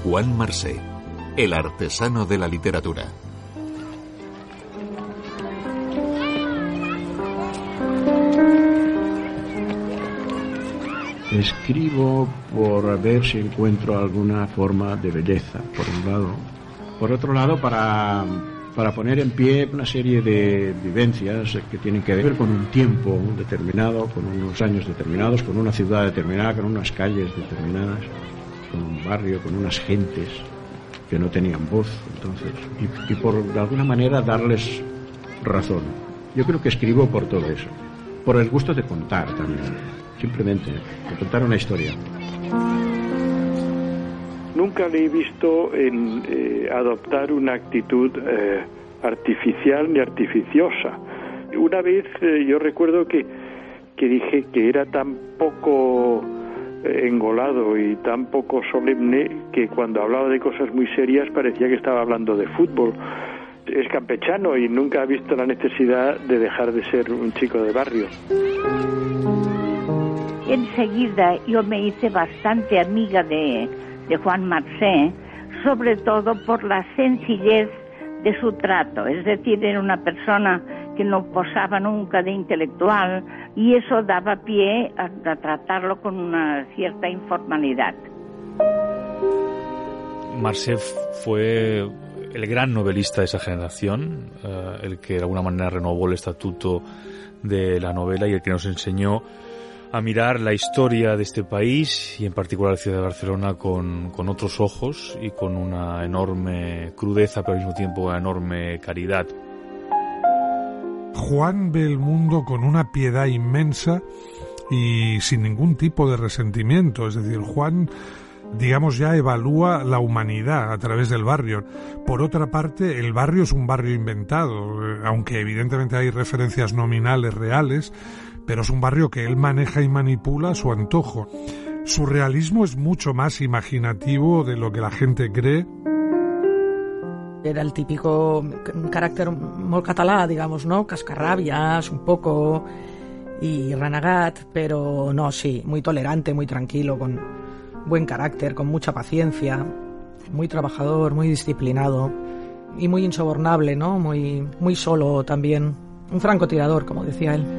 Juan Marsé, el artesano de la literatura. Escribo por ver si encuentro alguna forma de belleza, por un lado. Por otro lado, para poner en pie una serie de vivencias que tienen que ver con un tiempo determinado, con unos años determinados, con una ciudad determinada, con unas calles determinadas, con un barrio, con unas gentes que no tenían voz, entonces, y por de alguna manera darles razón. Yo creo que escribo por todo eso, por el gusto de contar también, simplemente, de contar una historia. Nunca le he visto adoptar una actitud artificial ni artificiosa. Una vez yo recuerdo que dije que era tan poco engolado y tan poco solemne que cuando hablaba de cosas muy serias parecía que estaba hablando de fútbol. Es campechano y nunca ha visto la necesidad de dejar de ser un chico de barrio. Enseguida yo me hice bastante amiga de Juan Marsé, sobre todo por la sencillez de su trato, es decir, era una persona que no posaba nunca de intelectual y eso daba pie a tratarlo con una cierta informalidad. Marsé fue el gran novelista de esa generación, el que de alguna manera renovó el estatuto de la novela y el que nos enseñó a mirar la historia de este país y en particular la ciudad de Barcelona con otros ojos y con una enorme crudeza, pero al mismo tiempo una enorme caridad. Juan ve el mundo con una piedad inmensa y sin ningún tipo de resentimiento. Es decir, Juan, digamos, ya evalúa la humanidad a través del barrio. Por otra parte, el barrio es un barrio inventado, aunque evidentemente hay referencias nominales reales, pero es un barrio que él maneja y manipula a su antojo. Su realismo es mucho más imaginativo de lo que la gente cree. Era el típico carácter molt català, digamos, ¿no? Cascarrabias, un poco, y renegat, pero no, sí, muy tolerante, muy tranquilo, con buen carácter, con mucha paciencia, muy trabajador, muy disciplinado y muy insobornable, ¿no? Muy solo también. Un francotirador, como decía él.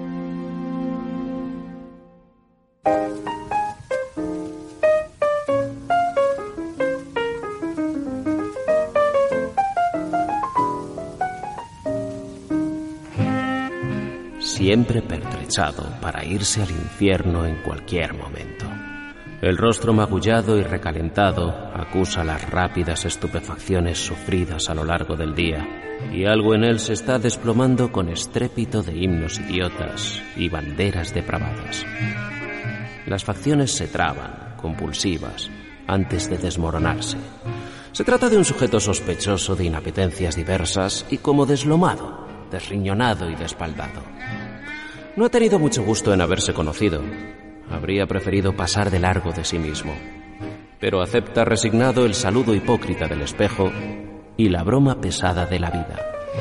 Siempre pertrechado para irse al infierno en cualquier momento. El rostro magullado y recalentado acusa las rápidas estupefacciones sufridas a lo largo del día, y algo en él se está desplomando con estrépito de himnos idiotas y banderas depravadas. Las facciones se traban, convulsivas, antes de desmoronarse. Se trata de un sujeto sospechoso de inapetencias diversas y como deslomado, desriñonado y despaldado. No ha tenido mucho gusto en haberse conocido. Habría preferido pasar de largo de sí mismo. Pero acepta resignado el saludo hipócrita del espejo y la broma pesada de la vida.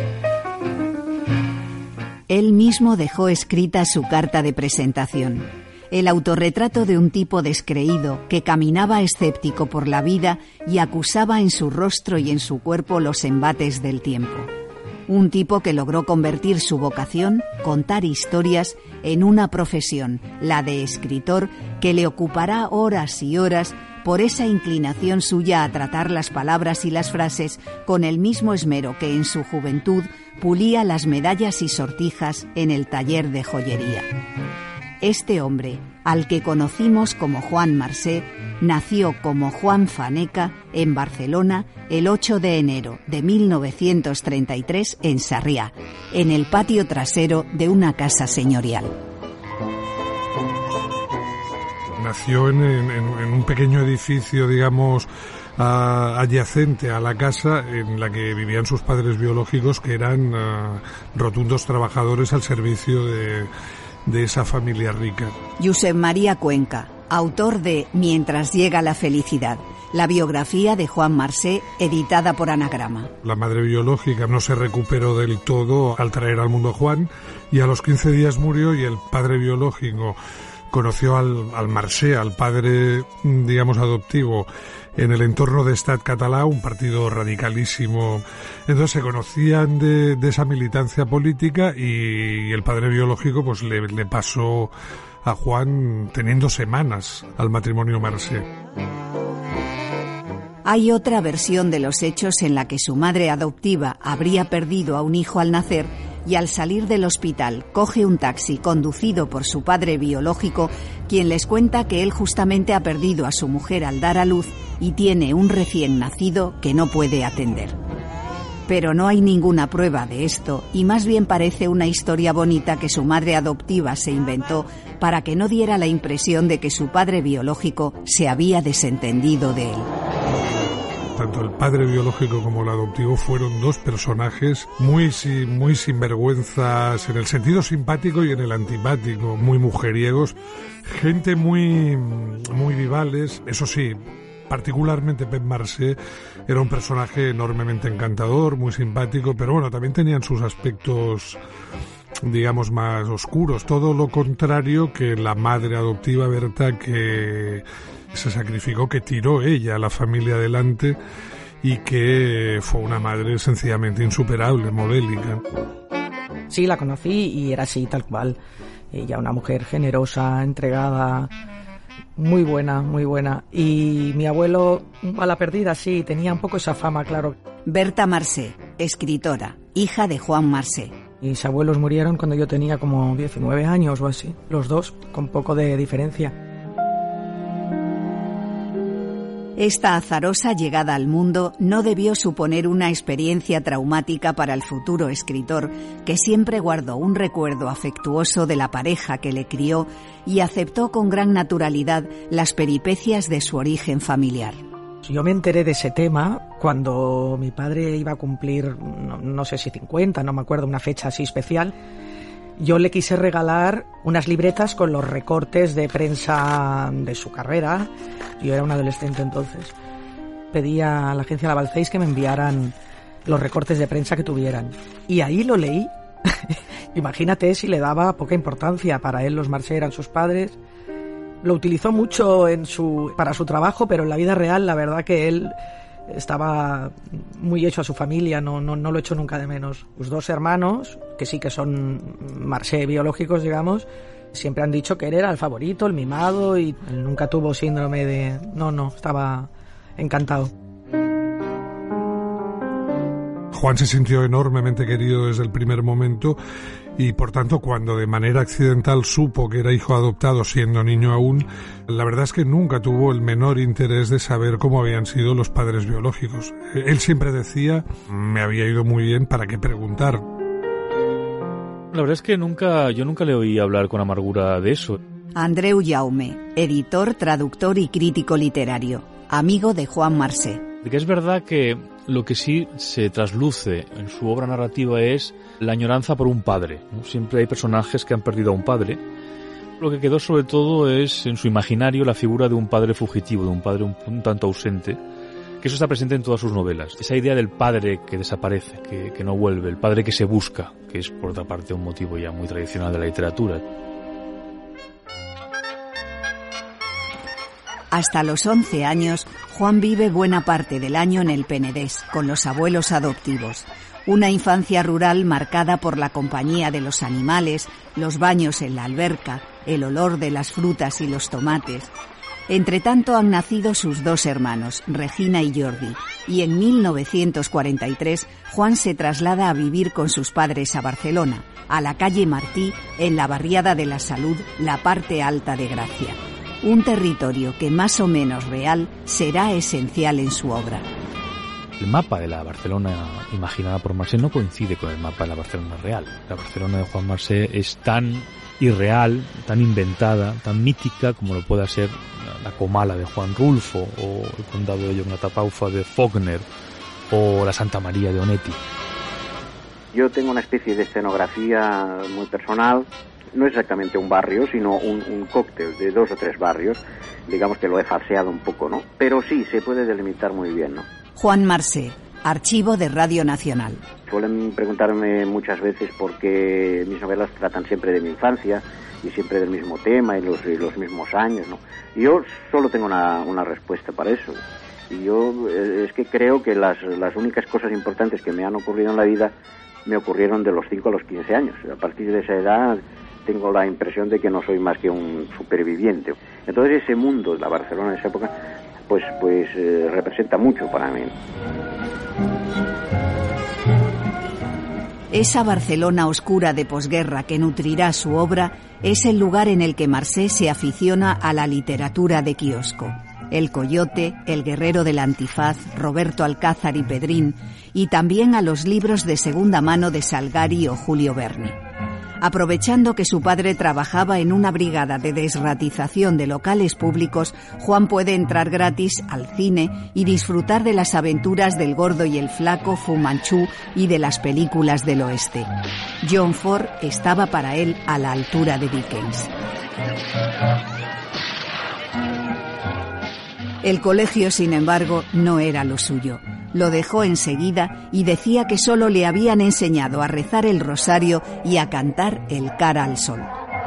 Él mismo dejó escrita su carta de presentación. El autorretrato de un tipo descreído que caminaba escéptico por la vida y acusaba en su rostro y en su cuerpo los embates del tiempo. Un tipo que logró convertir su vocación, contar historias, en una profesión, la de escritor, que le ocupará horas y horas por esa inclinación suya a tratar las palabras y las frases con el mismo esmero que en su juventud pulía las medallas y sortijas en el taller de joyería. Este hombre, al que conocimos como Juan Marsé, nació como Juan Faneca en Barcelona el 8 de enero de 1933 en Sarriá, en el patio trasero de una casa señorial. Nació en un pequeño edificio, digamos, adyacente a la casa en la que vivían sus padres biológicos, que eran rotundos trabajadores al servicio de esa familia rica. Josep María Cuenca, autor de Mientras llega la felicidad, la biografía de Juan Marsé, editada por Anagrama. La madre biológica no se recuperó del todo al traer al mundo a Juan y a los 15 días murió, y el padre biológico, conoció al Marché, al padre, digamos, adoptivo, en el entorno de Estat Català, un partido radicalísimo. Entonces se conocían de esa militancia política y el padre biológico pues le pasó a Juan teniendo semanas al matrimonio Marché. Hay otra versión de los hechos en la que su madre adoptiva habría perdido a un hijo al nacer y al salir del hospital coge un taxi conducido por su padre biológico, quien les cuenta que él justamente ha perdido a su mujer al dar a luz y tiene un recién nacido que no puede atender. Pero no hay ninguna prueba de esto y más bien parece una historia bonita que su madre adoptiva se inventó para que no diera la impresión de que su padre biológico se había desentendido de él. Tanto el padre biológico como el adoptivo fueron dos personajes muy sinvergüenzas en el sentido simpático y en el antipático, muy mujeriegos, gente muy vivales. Eso sí, particularmente Pep Marché era un personaje enormemente encantador, muy simpático, pero bueno, también tenían sus aspectos, digamos, más oscuros. Todo lo contrario que la madre adoptiva Berta, que se sacrificó, que tiró ella a la familia adelante y que fue una madre sencillamente insuperable, modélica. Sí, la conocí y era así, tal cual. Ella, una mujer generosa, entregada, muy buena, muy buena. Y mi abuelo, a la perdida, sí, tenía un poco esa fama, claro. Berta Marché, escritora, hija de Juan Marché. Mis abuelos murieron cuando yo tenía como 19 años o así, los dos, con poco de diferencia. Esta azarosa llegada al mundo no debió suponer una experiencia traumática para el futuro escritor, que siempre guardó un recuerdo afectuoso de la pareja que le crió y aceptó con gran naturalidad las peripecias de su origen familiar. Yo me enteré de ese tema cuando mi padre iba a cumplir, no sé si 50, no me acuerdo, una fecha así especial. Yo le quise regalar unas libretas con los recortes de prensa de su carrera. Yo era un adolescente entonces. Pedí a la agencia Labalceis que me enviaran los recortes de prensa que tuvieran. Y ahí lo leí. Imagínate si le daba poca importancia. Para él los Marché eran sus padres. Lo utilizó mucho para su trabajo, pero en la vida real la verdad que él estaba muy hecho a su familia, no lo he hecho nunca de menos. Sus dos hermanos, que sí que son Marché biológicos, digamos, siempre han dicho que él era el favorito, el mimado, y él nunca tuvo síndrome de... No, estaba encantado. Juan se sintió enormemente querido desde el primer momento y, por tanto, cuando de manera accidental supo que era hijo adoptado siendo niño aún, la verdad es que nunca tuvo el menor interés de saber cómo habían sido los padres biológicos. Él siempre decía, me había ido muy bien, ¿para qué preguntar? La verdad es que yo nunca le oí hablar con amargura de eso. Andreu Jaume, editor, traductor y crítico literario, amigo de Juan Marché. De que es verdad que lo que sí se trasluce en su obra narrativa es la añoranza por un padre, ¿no? Siempre hay personajes que han perdido a un padre. Lo que quedó sobre todo es en su imaginario la figura de un padre fugitivo, de un padre un tanto ausente, que eso está presente en todas sus novelas. Esa idea del padre que desaparece, que no vuelve, el padre que se busca, que es por otra parte un motivo ya muy tradicional de la literatura. Hasta los 11 años, Juan vive buena parte del año en el Penedés, con los abuelos adoptivos. Una infancia rural marcada por la compañía de los animales, los baños en la alberca, el olor de las frutas y los tomates. Entretanto han nacido sus dos hermanos, Regina y Jordi, y en 1943 Juan se traslada a vivir con sus padres a Barcelona, a la calle Martí, en la barriada de la Salud, la parte alta de Gracia. Un territorio que más o menos real será esencial en su obra. El mapa de la Barcelona imaginada por Marché no coincide con el mapa de la Barcelona real. La Barcelona de Juan Marché es tan irreal, tan inventada, tan mítica como lo pueda ser la Comala de Juan Rulfo, o el condado de Llobregat de Faulkner, o la Santa María de Onetti. Yo tengo una especie de escenografía muy personal. No es exactamente un barrio, sino un cóctel de 2 o 3 barrios. Digamos que lo he falseado un poco, ¿no? Pero sí, se puede delimitar muy bien, ¿no? Juan Marché, archivo de Radio Nacional. Suelen preguntarme muchas veces por qué mis novelas tratan siempre de mi infancia, siempre del mismo tema y los mismos años, ¿no? Y yo solo tengo una respuesta para eso. Y yo es que creo que las únicas cosas importantes que me han ocurrido en la vida me ocurrieron de los 5 a los 15 años. A partir de esa edad tengo la impresión de que no soy más que un superviviente. Entonces ese mundo, la Barcelona de esa época, pues representa mucho para mí. Esa Barcelona oscura de posguerra que nutrirá su obra es el lugar en el que Marcé se aficiona a la literatura de kiosco. El Coyote, El guerrero del antifaz, Roberto Alcázar y Pedrín, y también a los libros de segunda mano de Salgari o Julio Verne. Aprovechando que su padre trabajaba en una brigada de desratización de locales públicos, Juan puede entrar gratis al cine y disfrutar de las aventuras del Gordo y el Flaco, Fu Manchú y de las películas del oeste. John Ford estaba para él a la altura de Dickens. El colegio, sin embargo, no era lo suyo. Lo dejó enseguida y decía que solo le habían enseñado a rezar el rosario y a cantar el Cara al Sol.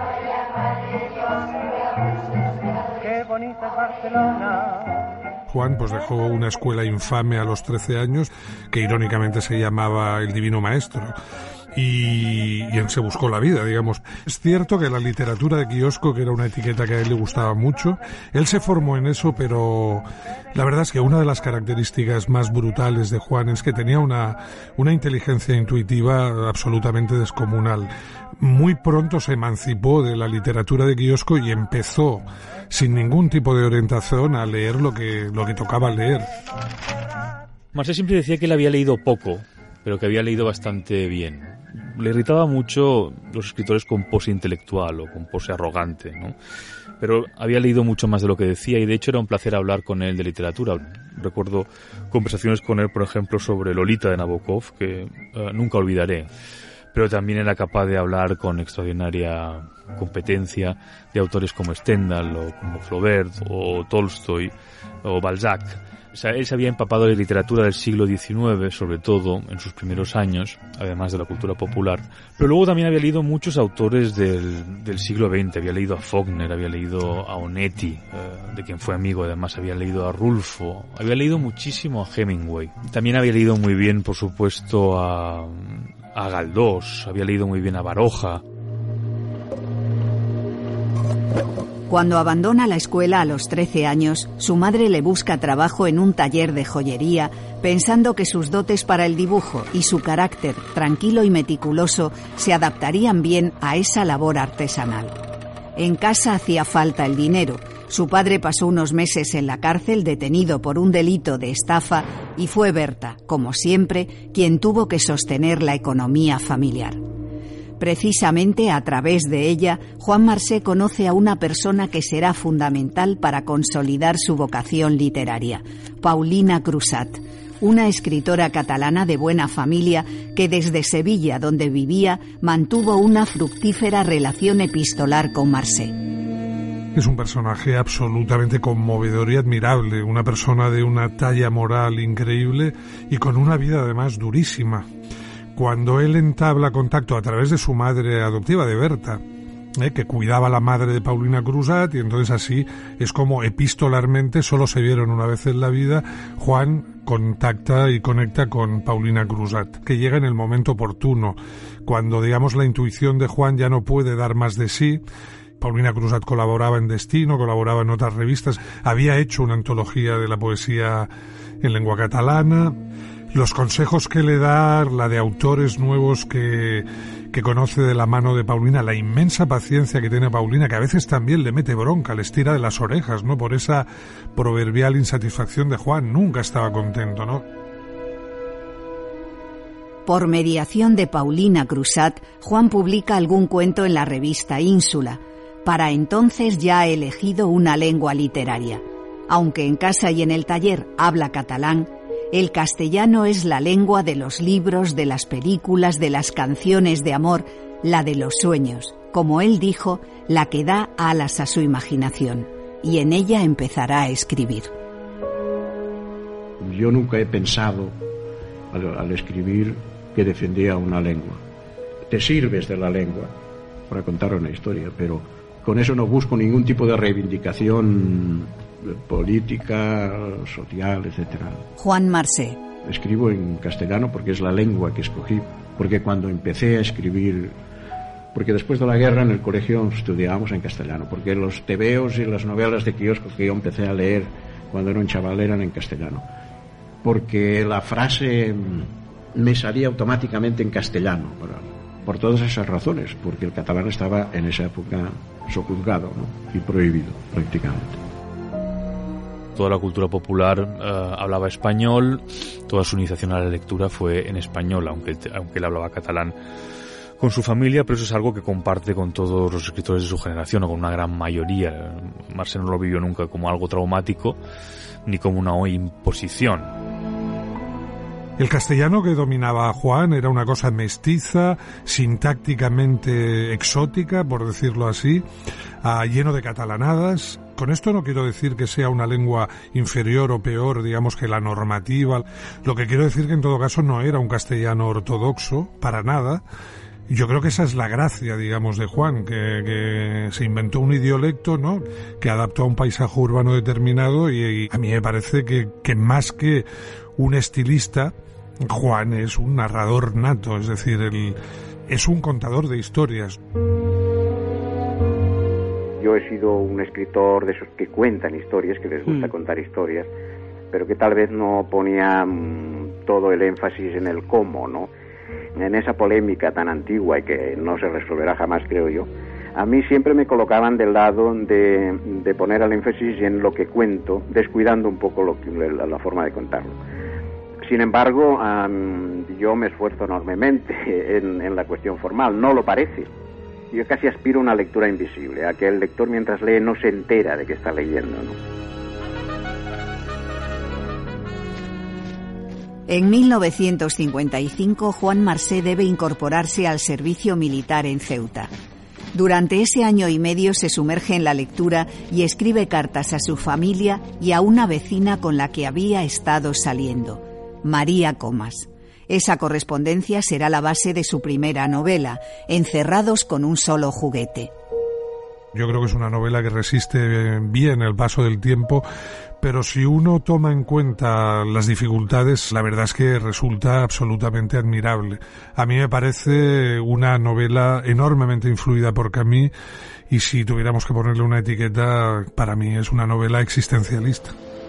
Qué bonita es Barcelona. Juan pues dejó una escuela infame a los 13 años que irónicamente se llamaba El Divino Maestro. Y él se buscó la vida, digamos. Es cierto que la literatura de kiosco, que era una etiqueta que a él le gustaba mucho, él se formó en eso, pero la verdad es que una de las características más brutales de Juan es que tenía una inteligencia intuitiva absolutamente descomunal. Muy pronto se emancipó de la literatura de kiosco y empezó, sin ningún tipo de orientación, a leer lo que tocaba leer. Marcé siempre decía que él había leído poco, pero que había leído bastante bien. Le irritaba mucho los escritores con pose intelectual o con pose arrogante, ¿no? Pero había leído mucho más de lo que decía y de hecho era un placer hablar con él de literatura. Recuerdo conversaciones con él, por ejemplo, sobre Lolita de Nabokov, que nunca olvidaré. Pero también era capaz de hablar con extraordinaria competencia de autores como Stendhal o como Flaubert o Tolstoy o Balzac. O sea, él se había empapado de literatura del siglo XIX, sobre todo en sus primeros años, además de la cultura popular. Pero luego también había leído muchos autores del siglo XX. Había leído a Faulkner, había leído a Onetti, de quien fue amigo, además había leído a Rulfo. Había leído muchísimo a Hemingway. También había leído muy bien, por supuesto, a Galdós. Había leído muy bien a Baroja. Cuando abandona la escuela a los 13 años, su madre le busca trabajo en un taller de joyería, pensando que sus dotes para el dibujo y su carácter tranquilo y meticuloso se adaptarían bien a esa labor artesanal. En casa hacía falta el dinero. Su padre pasó unos meses en la cárcel detenido por un delito de estafa y fue Berta, como siempre, quien tuvo que sostener la economía familiar. Precisamente a través de ella, Juan Marcé conoce a una persona que será fundamental para consolidar su vocación literaria, Paulina Crusat, una escritora catalana de buena familia que desde Sevilla, donde vivía, mantuvo una fructífera relación epistolar con Marcé. Es un personaje absolutamente conmovedor y admirable, una persona de una talla moral increíble y con una vida además durísima. Cuando él entabla contacto a través de su madre adoptiva, de Berta, que cuidaba a la madre de Paulina Crusat, y entonces así es como epistolarmente, solo se vieron una vez en la vida, Juan contacta y conecta con Paulina Crusat, que llega en el momento oportuno, cuando digamos la intuición de Juan ya no puede dar más de sí. Paulina Crusat colaboraba en Destino, colaboraba en otras revistas, había hecho una antología de la poesía en lengua catalana. Los consejos que le da, la de autores nuevos que conoce de la mano de Paulina, la inmensa paciencia que tiene Paulina, que a veces también le mete bronca, le estira de las orejas, ¿no? Por esa proverbial insatisfacción de Juan, nunca estaba contento, ¿no? Por mediación de Paulina Crusat, Juan publica algún cuento en la revista Ínsula. Para entonces ya ha elegido una lengua literaria. Aunque en casa y en el taller habla catalán, el castellano es la lengua de los libros, de las películas, de las canciones de amor, la de los sueños, como él dijo, la que da alas a su imaginación, y en ella empezará a escribir. Yo nunca he pensado, al escribir, que defendía una lengua. Te sirves de la lengua, contar una historia, pero con eso no busco ningún tipo de reivindicación política, social, etcétera. Juan Marsé. Escribo en castellano porque es la lengua que escogí, porque cuando empecé a escribir, porque después de la guerra en el colegio estudiábamos en castellano, porque los tebeos y las novelas de kiosco que yo empecé a leer cuando era un chaval eran en castellano, porque la frase me salía automáticamente en castellano, por todas esas razones, porque el catalán estaba en esa época sojuzgado, ¿no? Y prohibido prácticamente. Toda la cultura popular hablaba español, toda su iniciación a la lectura fue en español, aunque él hablaba catalán con su familia, pero eso es algo que comparte con todos los escritores de su generación, o con una gran mayoría. Marsé no lo vivió nunca como algo traumático, ni como una imposición. El castellano que dominaba a Juan era una cosa mestiza, sintácticamente exótica, por decirlo así, lleno de catalanadas. Con esto no quiero decir que sea una lengua inferior o peor, digamos, que la normativa. Lo que quiero decir que en todo caso no era un castellano ortodoxo, para nada. Yo creo que esa es la gracia, digamos, de Juan, que se inventó un idiolecto, ¿no?, que adaptó a un paisaje urbano determinado, y a mí me parece que más que un estilista, Juan es un narrador nato, es decir, es un contador de historias. Yo he sido un escritor de esos que cuentan historias, que les gusta contar historias, pero que tal vez no ponía todo el énfasis en el cómo, ¿no? En esa polémica tan antigua y que no se resolverá jamás, creo yo, a mí siempre me colocaban del lado de poner el énfasis en lo que cuento, descuidando un poco la forma de contarlo. Sin embargo, yo me esfuerzo enormemente en la cuestión formal, no lo parece. Yo casi aspiro a una lectura invisible, a que el lector mientras lee no se entera de que está leyendo, ¿no? En 1955, Juan Marsé debe incorporarse al servicio militar en Ceuta. Durante ese año y medio se sumerge en la lectura y escribe cartas a su familia y a una vecina con la que había estado saliendo, María Comas. Esa correspondencia será la base de su primera novela, Encerrados con un solo juguete. Yo creo que es una novela que resiste bien el paso del tiempo, pero si uno toma en cuenta las dificultades, la verdad es que resulta absolutamente admirable. A mí me parece una novela enormemente influida por Camus, y si tuviéramos que ponerle una etiqueta, para mí es una novela existencialista.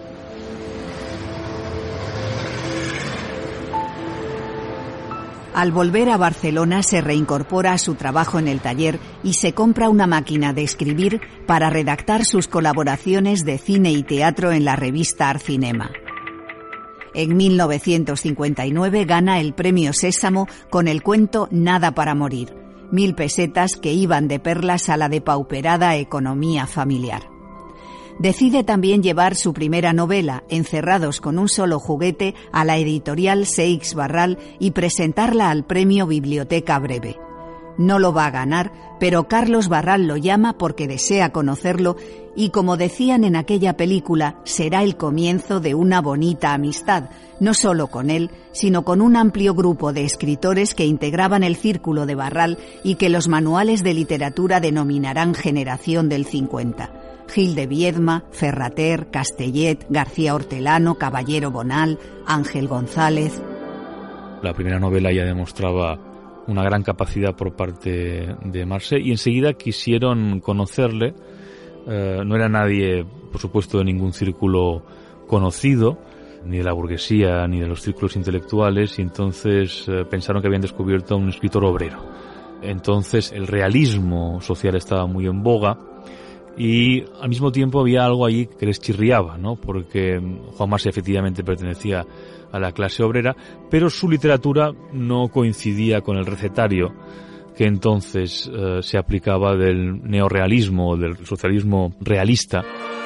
Al volver a Barcelona se reincorpora a su trabajo en el taller y se compra una máquina de escribir para redactar sus colaboraciones de cine y teatro en la revista Arcinema. En 1959 gana el premio Sésamo con el cuento Nada para morir, 1.000 pesetas que iban de perlas a la depauperada economía familiar. Decide también llevar su primera novela, Encerrados con un solo juguete, a la editorial Seix Barral y presentarla al premio Biblioteca Breve. No lo va a ganar, pero Carlos Barral lo llama porque desea conocerlo y, como decían en aquella película, será el comienzo de una bonita amistad, no solo con él, sino con un amplio grupo de escritores que integraban el círculo de Barral y que los manuales de literatura denominarán Generación del 50. Gil de Viedma, Ferrater, Castellet, García Hortelano, Caballero Bonal, Ángel González. La primera novela ya demostraba una gran capacidad por parte de Marsé y enseguida quisieron conocerle. No era nadie, por supuesto, de ningún círculo conocido, ni de la burguesía, ni de los círculos intelectuales, y entonces pensaron que habían descubierto a un escritor obrero. Entonces el realismo social estaba muy en boga, y al mismo tiempo había algo allí que les chirriaba, ¿no? Porque Juan Marsé efectivamente pertenecía a la clase obrera, pero su literatura no coincidía con el recetario que entonces se aplicaba del neorrealismo, del socialismo realista.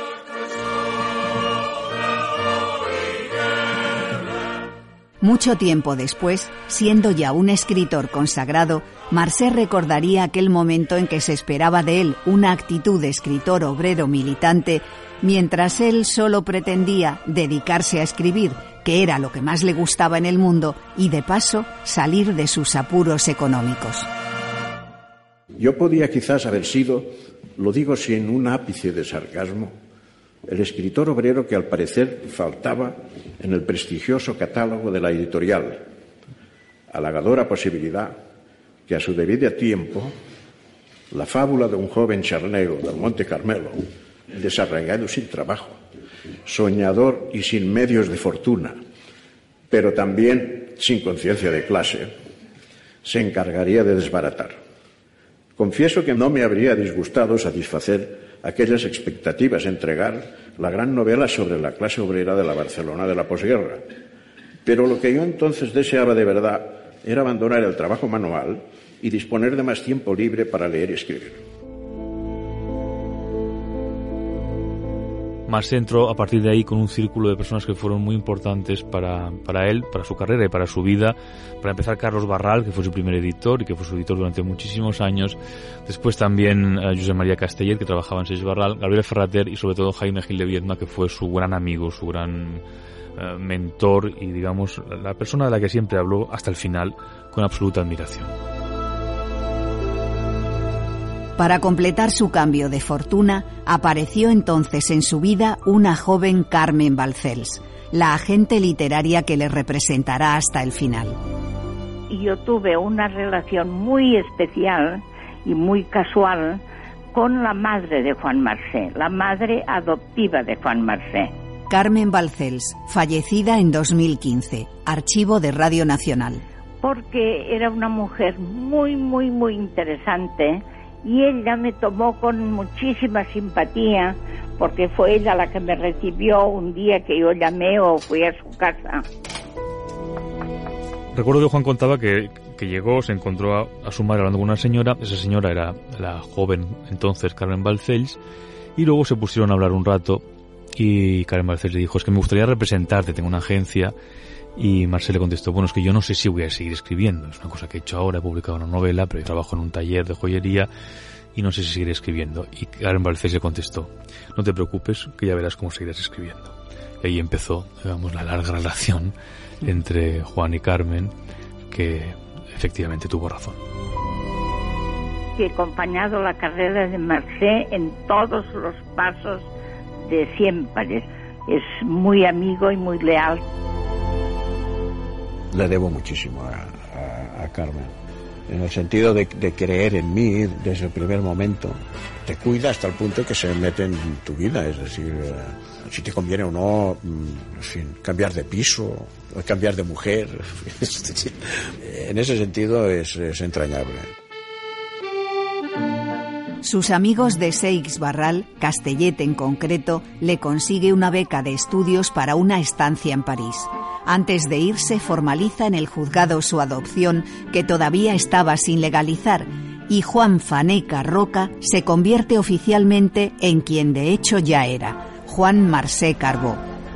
Mucho tiempo después, siendo ya un escritor consagrado, Marsé recordaría aquel momento en que se esperaba de él una actitud de escritor obrero militante, mientras él solo pretendía dedicarse a escribir, que era lo que más le gustaba en el mundo, y de paso salir de sus apuros económicos. Yo podía quizás haber sido, lo digo sin un ápice de sarcasmo, el escritor obrero que al parecer faltaba en el prestigioso catálogo de la editorial. Halagadora posibilidad que a su debido tiempo la fábula de un joven charnego del Monte Carmelo, desarraigado sin trabajo, soñador y sin medios de fortuna, pero también sin conciencia de clase, se encargaría de desbaratar. Confieso que no me habría disgustado satisfacer aquellas expectativas, entregar la gran novela sobre la clase obrera de la Barcelona de la posguerra. Pero lo que yo entonces deseaba de verdad era abandonar el trabajo manual y disponer de más tiempo libre para leer y escribir. Marcé entró a partir de ahí con un círculo de personas que fueron muy importantes para él, para su carrera y para su vida. Para empezar, Carlos Barral, que fue su primer editor y que fue su editor durante muchísimos años. Después también Josep María Castellet, que trabajaba en Seix Barral, Gabriel Ferrater y sobre todo Jaime Gil de Viedma, que fue su gran amigo, su gran mentor y, digamos, la persona de la que siempre habló hasta el final con absoluta admiración. Para completar su cambio de fortuna, apareció entonces en su vida una joven Carmen Balcells, la agente literaria que le representará hasta el final. Yo tuve una relación muy especial y muy casual con la madre de Juan Marcé, la madre adoptiva de Juan Marcé. Carmen Balcells, fallecida en 2015, archivo de Radio Nacional. Porque era una mujer muy, muy, muy interesante. Y ella me tomó con muchísima simpatía, porque fue ella la que me recibió un día que yo llamé o fui a su casa. Recuerdo que Juan contaba que llegó, se encontró a su madre hablando con una señora. Esa señora era la joven entonces Carmen Balcells, y luego se pusieron a hablar un rato y Carmen Balcells le dijo: es que me gustaría representarte, tengo una agencia. Y Marcé le contestó: bueno, es que yo no sé si voy a seguir escribiendo, es una cosa que he hecho ahora, he publicado una novela, pero yo trabajo en un taller de joyería y no sé si seguiré escribiendo. Y Carmen Balcells le contestó: no te preocupes, que ya verás cómo seguirás escribiendo. Y ahí empezó, digamos, la larga relación entre Juan y Carmen, que efectivamente tuvo razón. He acompañado la carrera de Marcé en todos los pasos de siempre. Es muy amigo y muy leal. Le debo muchísimo a Carmen, en el sentido de creer en mí desde el primer momento. Te cuida hasta el punto que se mete en tu vida, es decir, si te conviene o no, en fin, cambiar de piso, cambiar de mujer. En ese sentido es entrañable. Sus amigos de Seix Barral, Castellet en concreto, le consigue una beca de estudios para una estancia en París. Antes de irse, formaliza en el juzgado su adopción, que todavía estaba sin legalizar, y Juan Faneca Roca se convierte oficialmente en quien de hecho ya era, Juan Marcé Carbó.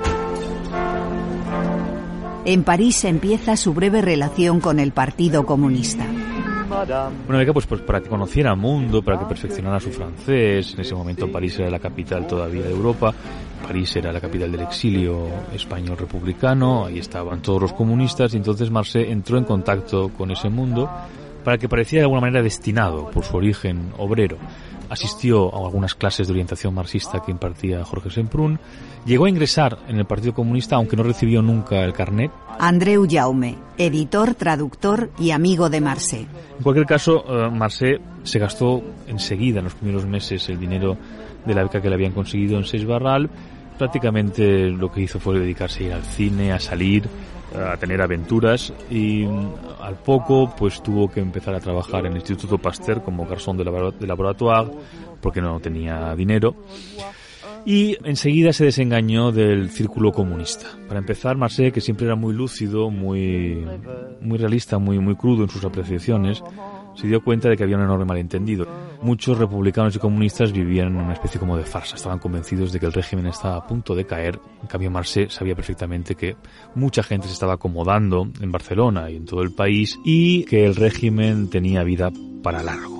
En París empieza su breve relación con el Partido Comunista. Una beca pues para que conociera el mundo, para que perfeccionara su francés. En ese momento París era la capital todavía de Europa. París era la capital del exilio español republicano. Ahí estaban todos los comunistas y entonces Marcé entró en contacto con ese mundo para que pareciera de alguna manera destinado por su origen obrero. Asistió a algunas clases de orientación marxista que impartía Jorge Semprún. Llegó a ingresar en el Partido Comunista, aunque no recibió nunca el carnet. Andreu Jaume, editor, traductor y amigo de Marcé. En cualquier caso, Marcé se gastó enseguida, en los primeros meses, el dinero de la beca que le habían conseguido en Seix Barral. Prácticamente lo que hizo fue dedicarse a ir al cine, a salir, a tener aventuras, y al poco pues tuvo que empezar a trabajar en el Instituto Pasteur como garzón de laboratoire porque no tenía dinero, y enseguida se desengañó del círculo comunista. Para empezar, Marcé, que siempre era muy lúcido, muy realista, muy crudo en sus apreciaciones, se dio cuenta de que había un enorme malentendido. Muchos republicanos y comunistas vivían en una especie como de farsa, estaban convencidos de que el régimen estaba a punto de caer. En cambio, Marcé sabía perfectamente que mucha gente se estaba acomodando en Barcelona y en todo el país y que el régimen tenía vida para largo.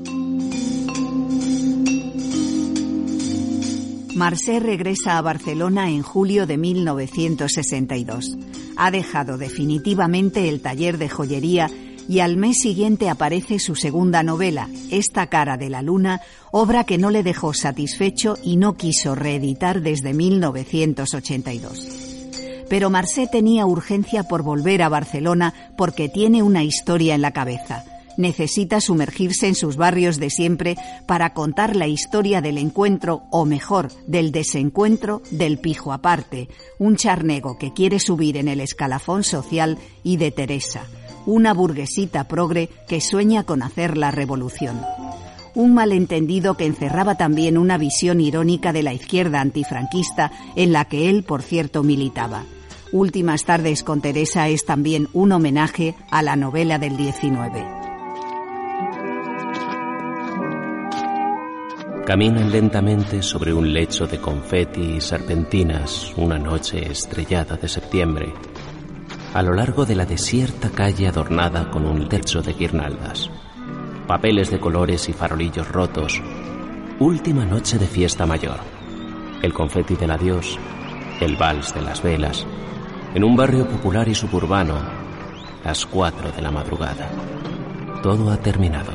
Marcé regresa a Barcelona en julio de 1962. Ha dejado definitivamente el taller de joyería y al mes siguiente aparece su segunda novela, Esta cara de la luna, obra que no le dejó satisfecho y no quiso reeditar desde 1982. Pero Marcé tenía urgencia por volver a Barcelona porque tiene una historia en la cabeza. Necesita sumergirse en sus barrios de siempre para contar la historia del encuentro, o mejor, del desencuentro del Pijo Aparte, un charnego que quiere subir en el escalafón social, y de Teresa, una burguesita progre que sueña con hacer la revolución. Un malentendido que encerraba también una visión irónica de la izquierda antifranquista en la que él, por cierto, militaba. Últimas tardes con Teresa es también un homenaje a la novela del 19. Caminan lentamente sobre un lecho de confeti y serpentinas una noche estrellada de septiembre, a lo largo de la desierta calle adornada con un techo de guirnaldas, papeles de colores y farolillos rotos. Última noche de fiesta mayor, el confeti del adiós, el vals de las velas, en un barrio popular y suburbano, las 4 de la madrugada. Todo ha terminado.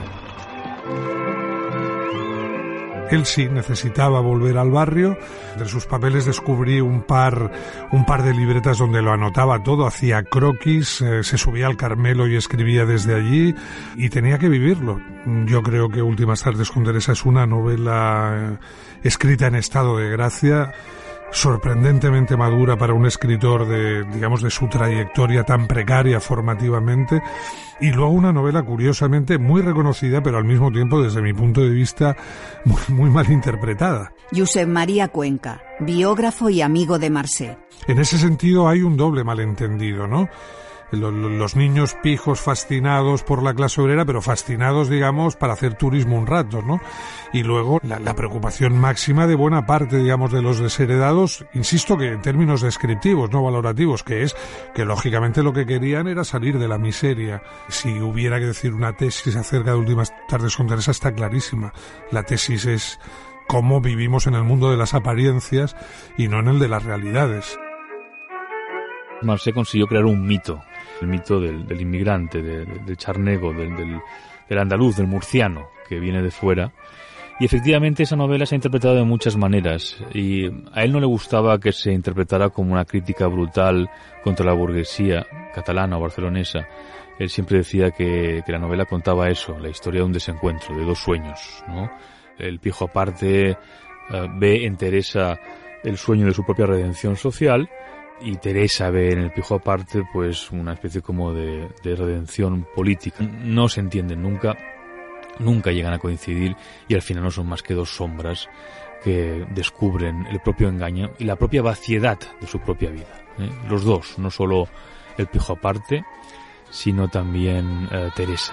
Él sí necesitaba volver al barrio. Entre sus papeles descubrí un par de libretas donde lo anotaba todo, hacía croquis, se subía al Carmelo y escribía desde allí, y tenía que vivirlo. Yo creo que Últimas tardes con Teresa es una novela escrita en estado de gracia, sorprendentemente madura para un escritor de su trayectoria tan precaria formativamente, y luego una novela curiosamente muy reconocida, pero al mismo tiempo, desde mi punto de vista, muy mal interpretada. Josep María Cuenca, biógrafo y amigo de Marcé. En ese sentido hay un doble malentendido, ¿no? Los niños pijos fascinados por la clase obrera, pero fascinados, para hacer turismo un rato, ¿no? Y luego la preocupación máxima de buena parte, de los desheredados, insisto que en términos descriptivos, no valorativos, que es que lógicamente lo que querían era salir de la miseria. Si hubiera que decir una tesis acerca de Últimas tardes con Teresa, está clarísima. La tesis es cómo vivimos en el mundo de las apariencias y no en el de las realidades. Marcé consiguió crear un mito, el mito del inmigrante, del charnego, del andaluz, del murciano, que viene de fuera. Y efectivamente esa novela se ha interpretado de muchas maneras, y a él no le gustaba que se interpretara como una crítica brutal contra la burguesía catalana o barcelonesa. Él siempre decía que la novela contaba eso, la historia de un desencuentro, de dos sueños, ¿no? El Pijo Aparte ve en Teresa el sueño de su propia redención social, y Teresa ve en el Pijo Aparte pues una especie como de redención política. No se entienden nunca llegan a coincidir, y al final no son más que dos sombras que descubren el propio engaño y la propia vaciedad de su propia vida, ¿eh? Los dos, no solo el Pijo Aparte, sino también Teresa.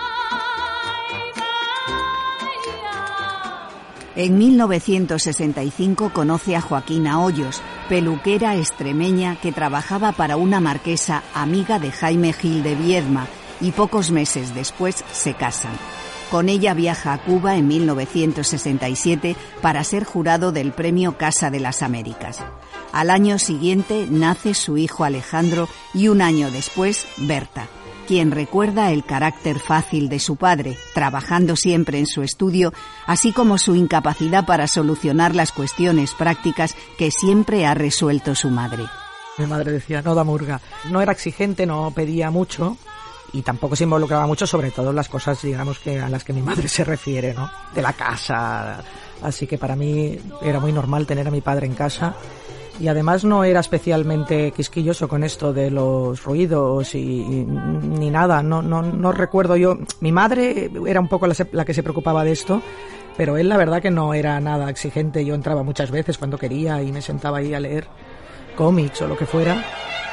En 1965 conoce a Joaquina Hoyos, peluquera extremeña que trabajaba para una marquesa amiga de Jaime Gil de Viedma, y pocos meses después se casan. Con ella viaja a Cuba en 1967 para ser jurado del premio Casa de las Américas. Al año siguiente nace su hijo Alejandro, y un año después Berta, quien recuerda el carácter fácil de su padre, trabajando siempre en su estudio, así como su incapacidad para solucionar las cuestiones prácticas que siempre ha resuelto su madre. Mi madre decía, no da murga. No era exigente, no pedía mucho, y tampoco se involucraba mucho, sobre todo en las cosas, que a las que mi madre se refiere, ¿no? De la casa. Así que para mí era muy normal tener a mi padre en casa. Y además no era especialmente quisquilloso con esto de los ruidos ni nada. No recuerdo yo. Mi madre era un poco la que se preocupaba de esto, pero él la verdad que no era nada exigente. Yo entraba muchas veces cuando quería y me sentaba ahí a leer cómics o lo que fuera.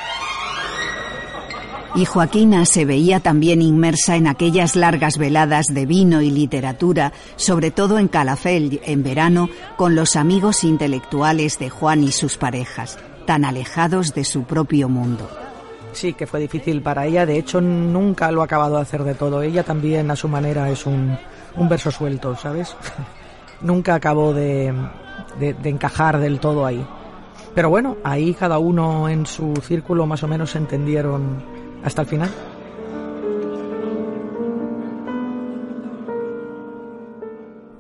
Y Joaquina se veía también inmersa en aquellas largas veladas de vino y literatura, sobre todo en Calafell en verano, con los amigos intelectuales de Juan y sus parejas, tan alejados de su propio mundo. Sí, que fue difícil para ella. De hecho, nunca lo ha acabado de hacer de todo. Ella también, a su manera, es un verso suelto, ¿sabes? Nunca acabó de encajar del todo ahí. Pero bueno, ahí cada uno en su círculo más o menos se entendieron hasta el final.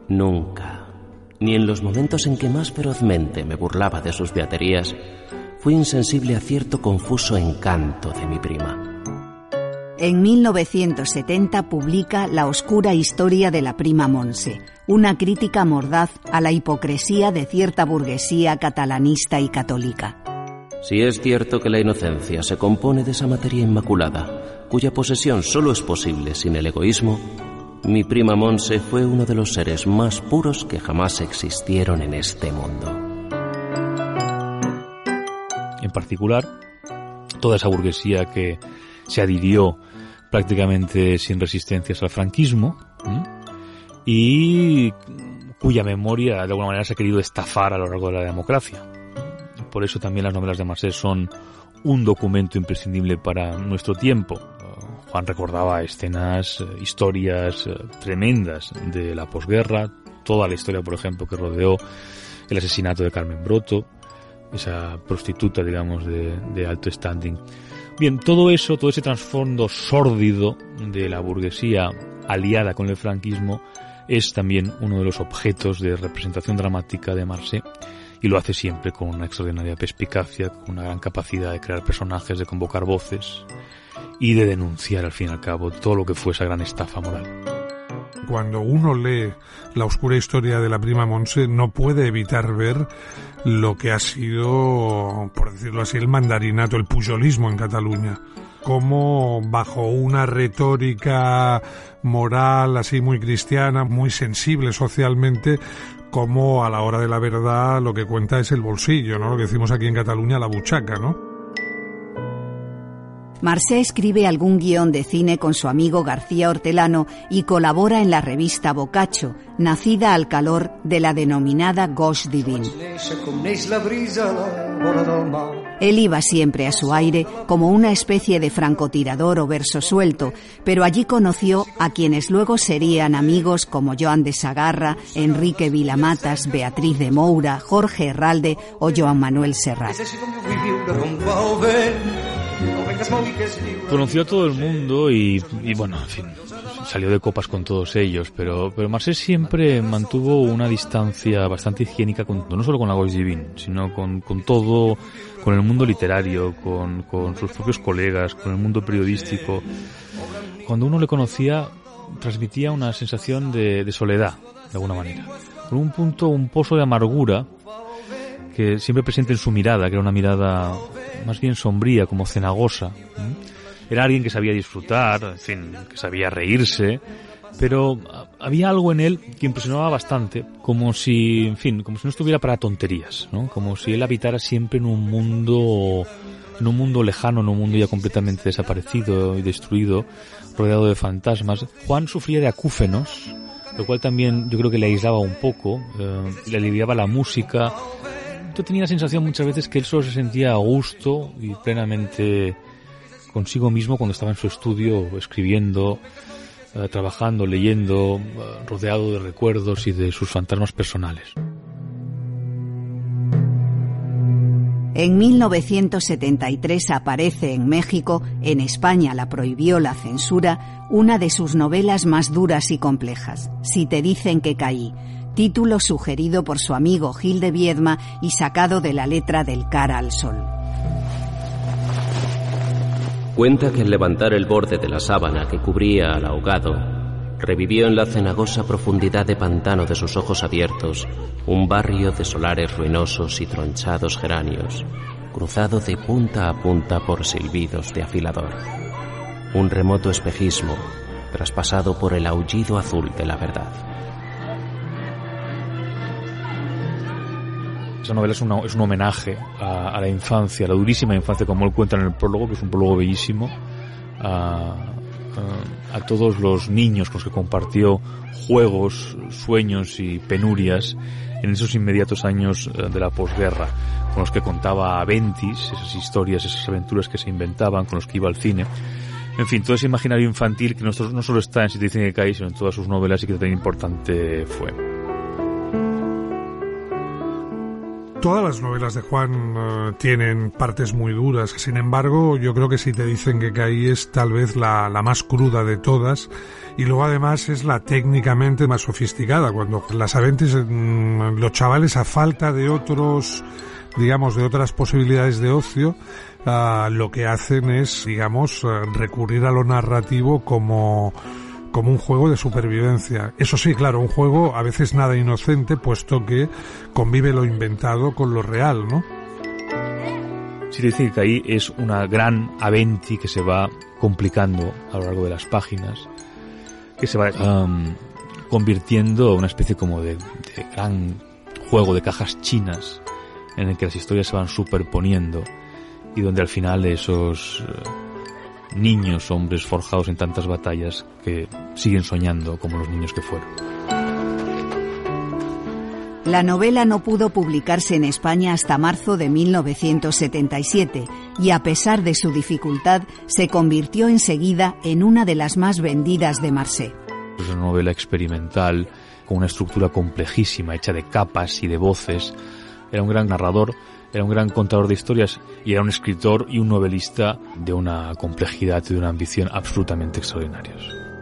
Nunca, ni en los momentos en que más ferozmente me burlaba de sus beaterías, fui insensible a cierto confuso encanto de mi prima. En 1970 publica La oscura historia de la prima Montse, una crítica mordaz a la hipocresía de cierta burguesía catalanista y católica. Si es cierto que la inocencia se compone de esa materia inmaculada, cuya posesión solo es posible sin el egoísmo, mi prima Montse fue uno de los seres más puros que jamás existieron en este mundo. En particular, toda esa burguesía que se adhirió prácticamente sin resistencias al franquismo, y cuya memoria de alguna manera se ha querido estafar a lo largo de la democracia. Por eso también las novelas de Marcé son un documento imprescindible para nuestro tiempo. Juan recordaba escenas, historias tremendas de la posguerra, toda la historia, por ejemplo, que rodeó el asesinato de Carmen Broto, esa prostituta, digamos, de alto standing. Bien, todo eso, todo ese trasfondo sórdido de la burguesía aliada con el franquismo es también uno de los objetos de representación dramática de Marcé, y lo hace siempre con una extraordinaria perspicacia, con una gran capacidad de crear personajes, de convocar voces y de denunciar al fin y al cabo todo lo que fue esa gran estafa moral. Cuando uno lee La oscura historia de la prima Montse, no puede evitar ver lo que ha sido, por decirlo así, el mandarinato, el pujolismo en Cataluña. Cómo bajo una retórica moral así muy cristiana, muy sensible socialmente, como a la hora de la verdad lo que cuenta es el bolsillo, ¿no? Lo que decimos aquí en Cataluña, la buchaca, ¿no? Marcé escribe algún guión de cine con su amigo García Hortelano y colabora en la revista Boccaccio, nacida al calor de la denominada Gauche Divine. Él iba siempre a su aire como una especie de francotirador o verso suelto, pero allí conoció a quienes luego serían amigos como Joan de Sagarra, Enrique Vilamatas, Beatriz de Moura, Jorge Herralde o Joan Manuel Serrat. Conoció a todo el mundo y bueno, en fin, salió de copas con todos ellos, pero Marcé siempre mantuvo una distancia bastante higiénica no solo con la Gauche Divine, sino con todo, con el mundo literario, con sus propios colegas, con el mundo periodístico. Cuando uno le conocía, transmitía una sensación de soledad, de alguna manera, con un pozo de amargura que siempre presente en su mirada, que era una mirada más bien sombría, como cenagosa. Era alguien que sabía disfrutar, en fin, que sabía reírse, pero había algo en él que impresionaba bastante, como si no estuviera para tonterías, ¿no? Como si él habitara siempre en un mundo lejano, en un mundo ya completamente desaparecido y destruido, rodeado de fantasmas. Juan sufría de acúfenos, lo cual también yo creo que le aislaba un poco, le aliviaba la música. Yo tenía la sensación muchas veces que él solo se sentía a gusto y plenamente consigo mismo cuando estaba en su estudio escribiendo, trabajando, leyendo, rodeado de recuerdos y de sus fantasmas personales. En 1973 aparece en México, en España la prohibió la censura, una de sus novelas más duras y complejas, Si te dicen que caí, título sugerido por su amigo Gil de Viedma y sacado de la letra del Cara al Sol. Cuenta que al levantar el borde de la sábana que cubría al ahogado, revivió en la cenagosa profundidad de pantano de sus ojos abiertos un barrio de solares ruinosos y tronchados geranios, cruzado de punta a punta por silbidos de afilador. Un remoto espejismo, traspasado por el aullido azul de la verdad. Esa novela es un homenaje a la infancia, a la durísima infancia, como él cuenta en el prólogo, que es un prólogo bellísimo, a todos los niños con los que compartió juegos, sueños y penurias en esos inmediatos años de la posguerra, con los que contaba Aventis, esas historias, esas aventuras que se inventaban, con los que iba al cine. En fin, todo ese imaginario infantil que no solo está en Si te dicen que caí, sino en todas sus novelas y que tan importante fue. Todas las novelas de Juan tienen partes muy duras. Sin embargo, yo creo que si te dicen que Caí es tal vez la más cruda de todas, y luego además es la técnicamente más sofisticada. Cuando las Aventis, los chavales, a falta de otros, digamos, de otras posibilidades de ocio, lo que hacen es, digamos, recurrir a lo narrativo como un juego de supervivencia. Eso sí, claro, un juego a veces nada inocente, puesto que convive lo inventado con lo real, ¿no? Sí, te dice que ahí es una gran Aventi que se va complicando a lo largo de las páginas, que se va convirtiendo en una especie como de gran juego de cajas chinas en el que las historias se van superponiendo y donde al final esos niños, hombres forjados en tantas batallas que siguen soñando como los niños que fueron. La novela no pudo publicarse en España hasta marzo de 1977 y a pesar de su dificultad se convirtió enseguida en una de las más vendidas de Marcé. Es una novela experimental con una estructura complejísima, hecha de capas y de voces. Era un gran narrador, era un gran contador de historias y era un escritor y un novelista de una complejidad y de una ambición absolutamente extraordinarios.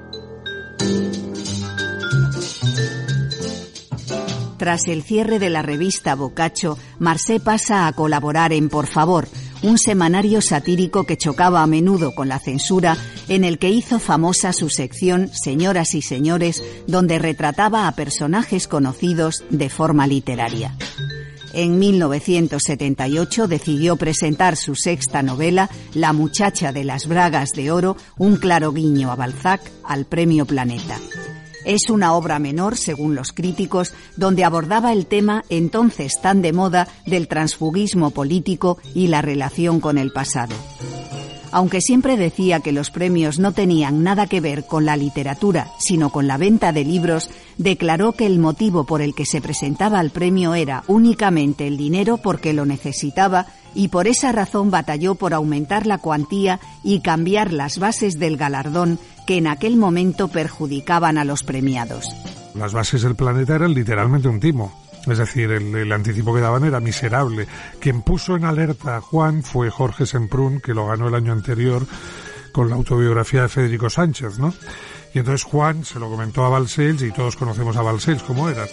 Tras el cierre de la revista Boccaccio, Marcé pasa a colaborar en Por Favor, un semanario satírico que chocaba a menudo con la censura, en el que hizo famosa su sección Señoras y Señores, donde retrataba a personajes conocidos de forma literaria. En 1978 decidió presentar su sexta novela, La muchacha de las bragas de oro, un claro guiño a Balzac, al Premio Planeta. Es una obra menor, según los críticos, donde abordaba el tema entonces tan de moda del transfugismo político y la relación con el pasado. Aunque siempre decía que los premios no tenían nada que ver con la literatura, sino con la venta de libros, declaró que el motivo por el que se presentaba al premio era únicamente el dinero porque lo necesitaba y por esa razón batalló por aumentar la cuantía y cambiar las bases del galardón que en aquel momento perjudicaban a los premiados. Las bases del Planeta eran literalmente un timo. Es decir, el anticipo que daban era miserable. Quien puso en alerta a Juan fue Jorge Semprún, que lo ganó el año anterior con la autobiografía de Federico Sánchez, ¿no? Y entonces Juan se lo comentó a Balcells y todos conocemos a Balcells como era.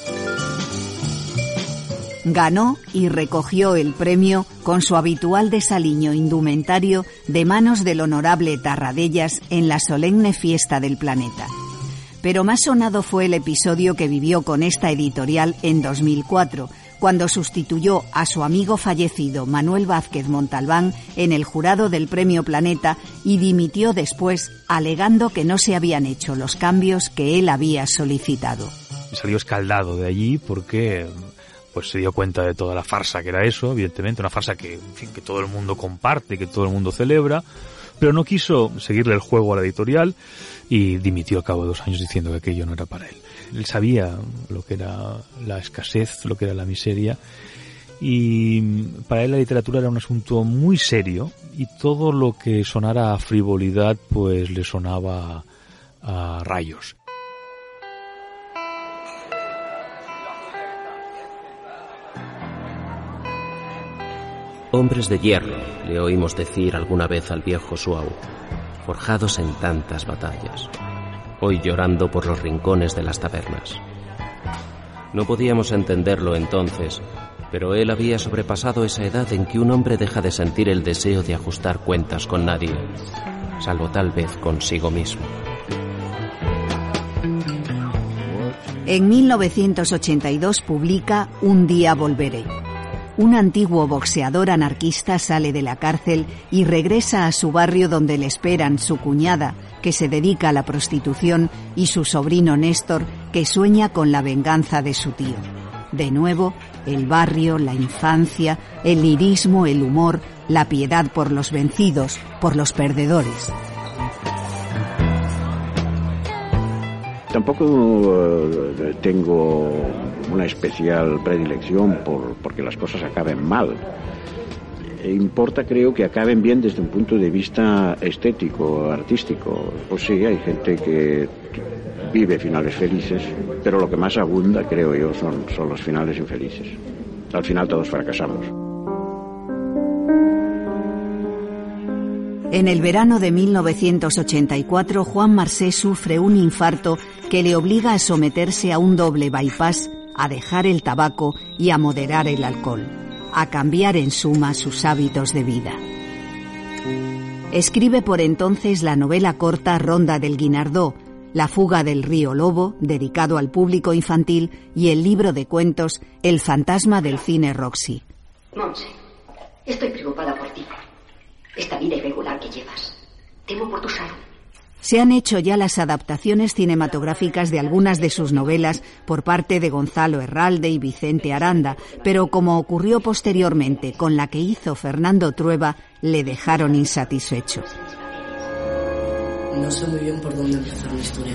Ganó y recogió el premio con su habitual desaliño indumentario de manos del honorable Tarradellas en la solemne fiesta del Planeta. Pero más sonado fue el episodio que vivió con esta editorial en 2004, cuando sustituyó a su amigo fallecido Manuel Vázquez Montalbán en el jurado del Premio Planeta y dimitió después, alegando que no se habían hecho los cambios que él había solicitado. Salió escaldado de allí porque pues se dio cuenta de toda la farsa que era eso, evidentemente, una farsa que, en fin, que todo el mundo comparte, que todo el mundo celebra, pero no quiso seguirle el juego a la editorial y dimitió al cabo de 2 años diciendo que aquello no era para él. Él sabía lo que era la escasez, lo que era la miseria, y para él la literatura era un asunto muy serio y todo lo que sonara a frivolidad pues le sonaba a rayos. Hombres de hierro, le oímos decir alguna vez al viejo Suau, forjados en tantas batallas, hoy llorando por los rincones de las tabernas. No podíamos entenderlo entonces, pero él había sobrepasado esa edad en que un hombre deja de sentir el deseo de ajustar cuentas con nadie, salvo tal vez consigo mismo. En 1982 publica Un día volveré. Un antiguo boxeador anarquista sale de la cárcel y regresa a su barrio donde le esperan su cuñada, que se dedica a la prostitución, y su sobrino Néstor, que sueña con la venganza de su tío. De nuevo, el barrio, la infancia, el lirismo, el humor, la piedad por los vencidos, por los perdedores. Tampoco tengo una especial predilección porque las cosas acaben mal. Importa, creo, que acaben bien desde un punto de vista estético, artístico. Pues sí, hay gente que vive finales felices, pero lo que más abunda, creo yo, son los finales infelices. al final todos fracasamos. En el verano de 1984, Juan Marsé sufre un infarto que le obliga a someterse a un doble bypass, a dejar el tabaco y a moderar el alcohol, a cambiar en suma sus hábitos de vida. Escribe por entonces la novela corta Ronda del Guinardó, La fuga del río Lobo, dedicado al público infantil, y el libro de cuentos El fantasma del cine Roxy. Montse, estoy preocupada por ti. Esta vida irregular que llevas. Temo por tu salud. Se han hecho ya las adaptaciones cinematográficas de algunas de sus novelas por parte de Gonzalo Herralde y Vicente Aranda, pero como ocurrió posteriormente con la que hizo Fernando Trueba, le dejaron insatisfecho. No sé muy bien por dónde empezar la historia.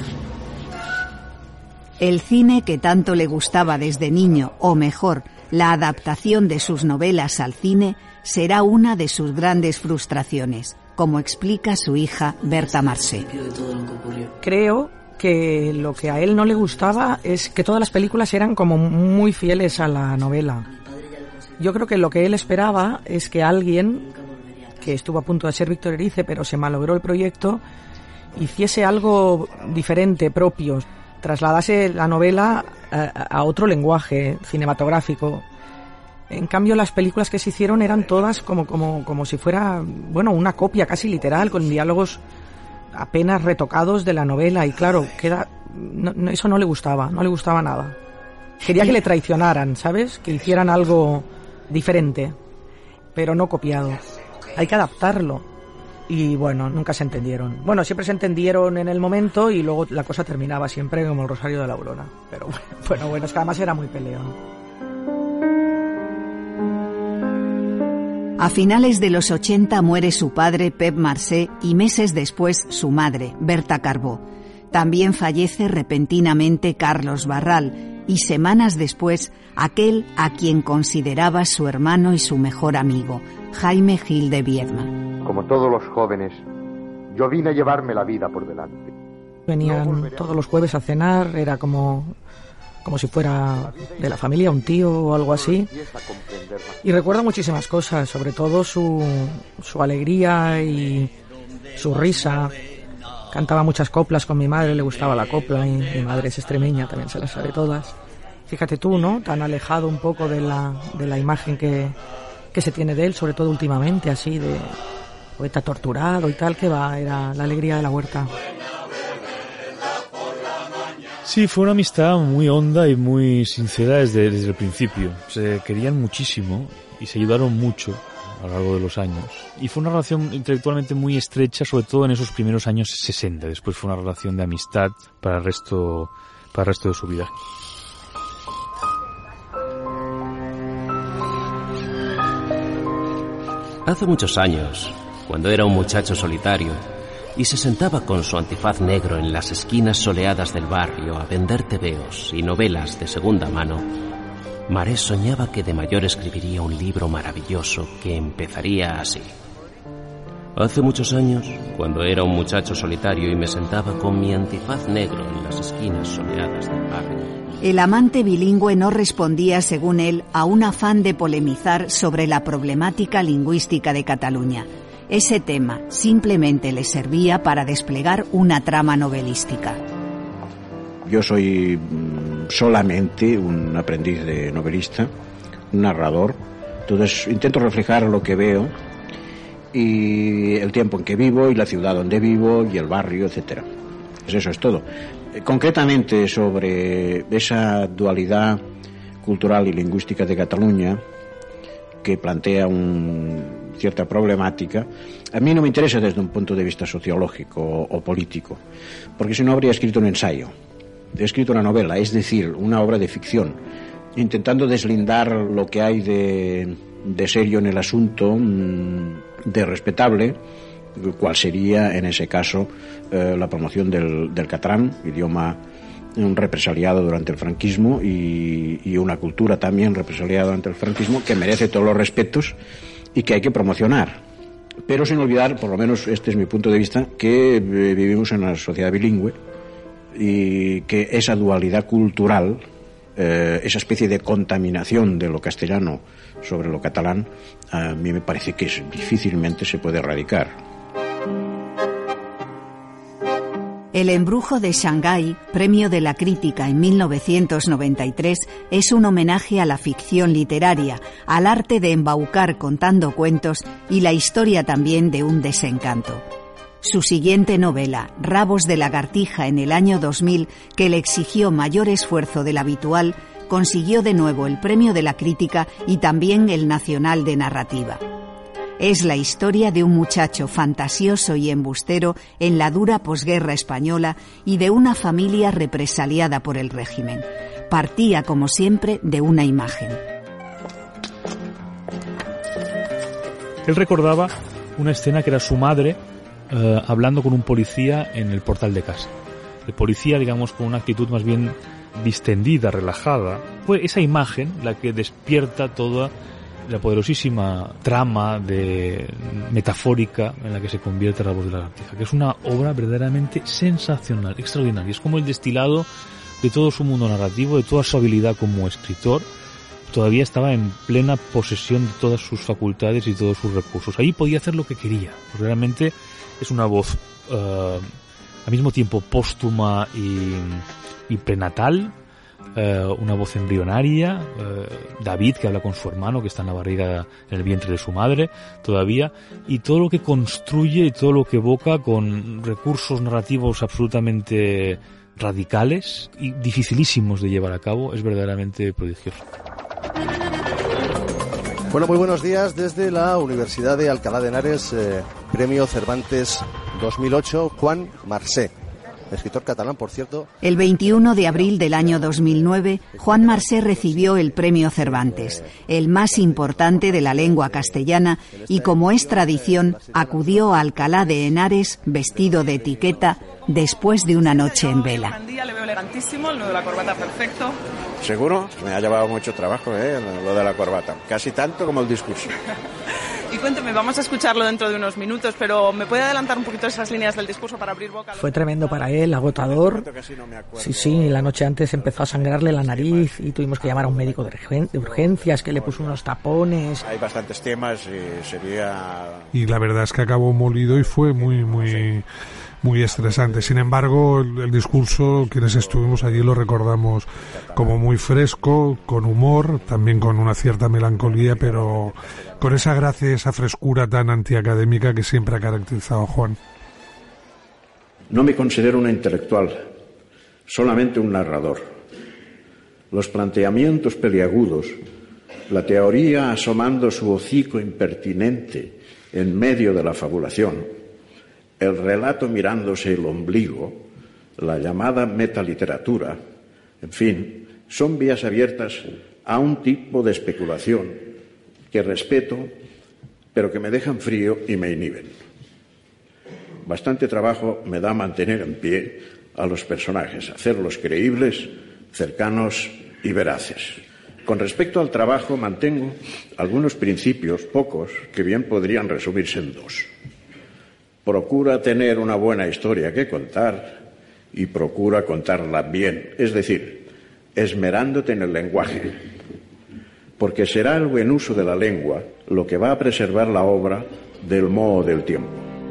El cine que tanto le gustaba desde niño, o mejor, la adaptación de sus novelas al cine, será una de sus grandes frustraciones, como explica su hija Berta Marsé. Creo que lo que a él no le gustaba es que todas las películas eran como muy fieles a la novela. Yo creo que lo que él esperaba es que alguien, que estuvo a punto de ser Víctor Erice, pero se malogró el proyecto, hiciese algo diferente, propio, trasladase la novela a otro lenguaje cinematográfico. En cambio, las películas que se hicieron eran todas como si fuera, bueno, una copia casi literal, con diálogos apenas retocados de la novela, y claro, eso no le gustaba nada. Quería que le traicionaran, ¿sabes? Que hicieran algo diferente, pero no copiado. Hay que adaptarlo. Y bueno, nunca se entendieron. Bueno, siempre se entendieron en el momento y luego la cosa terminaba siempre como el Rosario de la Aurora. Pero bueno, es que además era muy peleón. A finales de los 80 muere su padre, Pep Marsé, y meses después su madre, Berta Carbó. También fallece repentinamente Carlos Barral, y semanas después aquel a quien consideraba su hermano y su mejor amigo, Jaime Gil de Viedma. Como todos los jóvenes, yo vine a llevarme la vida por delante. Venían todos los jueves a cenar, era como si fuera de la familia, un tío o algo así. Y recuerdo muchísimas cosas, sobre todo su alegría y su risa. Cantaba muchas coplas con mi madre, le gustaba la copla, y mi madre es extremeña, también se las sabe todas. Fíjate tú, ¿no? Tan alejado un poco de la imagen que se tiene de él, sobre todo últimamente, así de poeta torturado y tal, que era la alegría de la huerta. Sí, fue una amistad muy honda y muy sincera desde el principio. Se querían muchísimo y se ayudaron mucho a lo largo de los años. Y fue una relación intelectualmente muy estrecha, sobre todo en esos primeros años 60. Después fue una relación de amistad para el resto de su vida. Hace muchos años, cuando era un muchacho solitario y se sentaba con su antifaz negro en las esquinas soleadas del barrio a vender tebeos y novelas de segunda mano, Marés soñaba que de mayor escribiría un libro maravilloso que empezaría así. Hace muchos años, cuando era un muchacho solitario y me sentaba con mi antifaz negro en las esquinas soleadas del barrio. El amante bilingüe no respondía, según él, a un afán de polemizar sobre la problemática lingüística de Cataluña. Ese tema simplemente le servía para desplegar una trama novelística. Yo soy solamente un aprendiz de novelista, un narrador, entonces intento reflejar lo que veo y el tiempo en que vivo y la ciudad donde vivo y el barrio, etcétera. Pues eso es todo. Concretamente sobre esa dualidad cultural y lingüística de Cataluña, que plantea cierta problemática, a mí no me interesa desde un punto de vista sociológico o político, porque si no habría escrito un ensayo. He escrito una novela, es decir, una obra de ficción, intentando deslindar lo que hay de serio en el asunto, de respetable, cuál sería en ese caso la promoción del catalán, idioma represaliado durante el franquismo y una cultura también represaliada durante el franquismo que merece todos los respetos y que hay que promocionar, pero sin olvidar, por lo menos este es mi punto de vista, que vivimos en una sociedad bilingüe y que esa dualidad cultural esa especie de contaminación de lo castellano sobre lo catalán, a mí me parece que difícilmente se puede erradicar. El embrujo de Shanghái, premio de la crítica en 1993, es un homenaje a la ficción literaria, al arte de embaucar contando cuentos y la historia también de un desencanto. Su siguiente novela, Rabos de lagartija, en el año 2000, que le exigió mayor esfuerzo del habitual, consiguió de nuevo el premio de la crítica y también el nacional de narrativa. Es la historia de un muchacho fantasioso y embustero en la dura posguerra española y de una familia represaliada por el régimen. Partía, como siempre, de una imagen. Él recordaba una escena que era su madre hablando con un policía en el portal de casa. El policía, digamos, con una actitud más bien distendida, relajada. Fue esa imagen la que despierta toda la poderosísima trama metafórica en la que se convierte Rabos de lagartija, que es una obra verdaderamente sensacional, extraordinaria. Es como el destilado de todo su mundo narrativo, de toda su habilidad como escritor. Todavía estaba en plena posesión de todas sus facultades y todos sus recursos. Ahí podía hacer lo que quería. Realmente es una voz al mismo tiempo póstuma y prenatal, una voz embrionaria, David, que habla con su hermano, que está en la barriga, en el vientre de su madre todavía, y todo lo que construye y todo lo que evoca con recursos narrativos absolutamente radicales y dificilísimos de llevar a cabo, es verdaderamente prodigioso. Bueno, muy buenos días desde la Universidad de Alcalá de Henares, Premio Cervantes 2008, Juan Marsé. Escritor catalán, por cierto. El 21 de abril del año 2009, Juan Marsé recibió el Premio Cervantes, el más importante de la lengua castellana, y como es tradición, acudió a Alcalá de Henares vestido de etiqueta después de una noche en vela. Le veo elegantísimo, el nudo de la corbata perfecto. ¿Seguro? Me ha llevado mucho trabajo, lo de la corbata. Casi tanto como el discurso. Y cuénteme, vamos a escucharlo dentro de unos minutos, pero ¿me puede adelantar un poquito esas líneas del discurso para abrir boca? Fue tremendo para él, agotador. Sí, la noche antes empezó a sangrarle la nariz y tuvimos que llamar a un médico de urgencias que le puso unos tapones. Hay bastantes temas y sería... Y la verdad es que acabó molido y fue muy estresante. Sin embargo, el discurso, quienes estuvimos allí lo recordamos como muy fresco, con humor, también con una cierta melancolía, pero con esa gracia y esa frescura tan antiacadémica que siempre ha caracterizado a Juan. No me considero un intelectual, solamente un narrador. Los planteamientos peliagudos, la teoría asomando su hocico impertinente en medio de la fabulación, el relato mirándose el ombligo, la llamada metaliteratura, en fin, son vías abiertas a un tipo de especulación que respeto, pero que me dejan frío y me inhiben. Bastante trabajo me da mantener en pie a los personajes, hacerlos creíbles, cercanos y veraces. Con respecto al trabajo, mantengo algunos principios, pocos, que bien podrían resumirse en dos. Procura tener una buena historia que contar y procura contarla bien, es decir, esmerándote en el lenguaje, porque será el buen uso de la lengua lo que va a preservar la obra del moho del tiempo.